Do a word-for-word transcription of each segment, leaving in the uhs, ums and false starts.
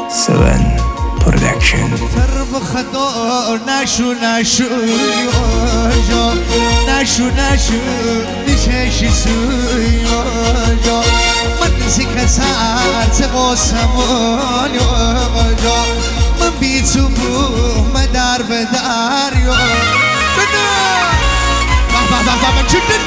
سون پرودکشن. ترب خدا نشو نشو جا نشو نشو نششی سوی جا من زیک سرت قاسمان جا من بی تو بوم در به در یا بنا بابا بابا من چندن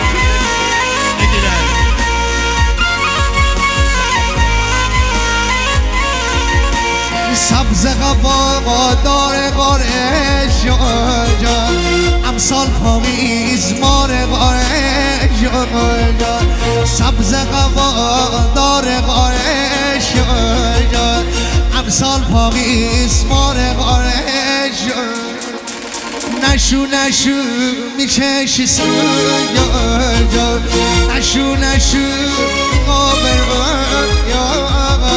سبز قبا دار قارش جا امسال پامیز مار قارش جا سبز قبا دار قارش جا امسال پامیز مار قارش نشو نشو میکشی سوی جا نشو نشو قابل یا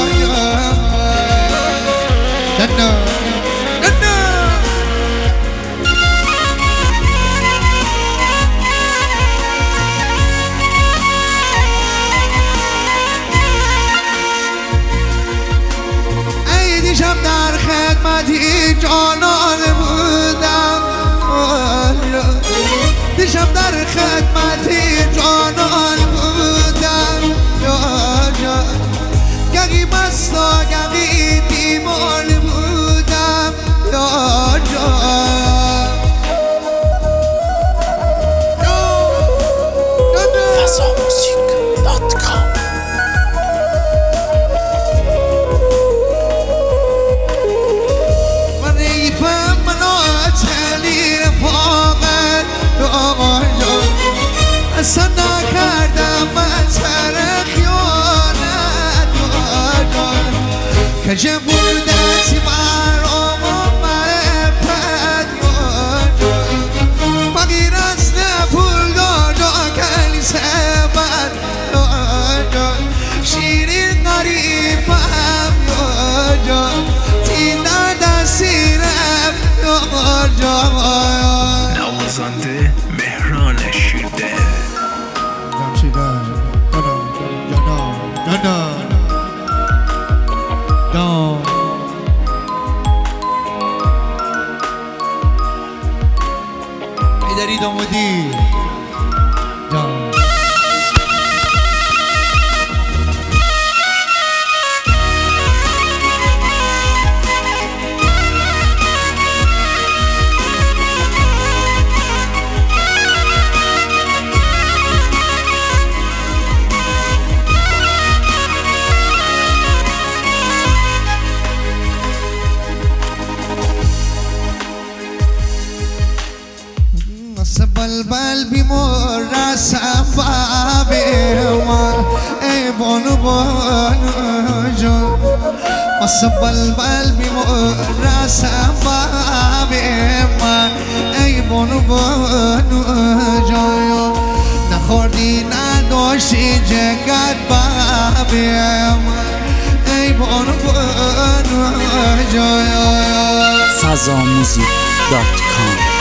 دنا دنا ای دیشب در خدمتی جانان بودم دیشب در خدمتی جانان بودم گهی مستا گهی بیمار بودم یا جا فضا موزیک دات کام. من ریفم منو تلی رفاقت یا اصلا نکردم من سر خیانت کجا بودتی برام و معرفت فقیر از نه پول دادا کلیسه بد شیرین قریبم تین در دستیرم نوازنده مهران شیرده. جمشیدن جانا جانا جانا ایداری دامودی جان بلبل بیمار رسم بابیمان ای بانو بانو جان واسه بلبل بیمار رسم بابیمان ای بانو بانو جان نخوردی نداشتی جگت بابیمان ای بانو بانو جان فضا موزیک دات کام.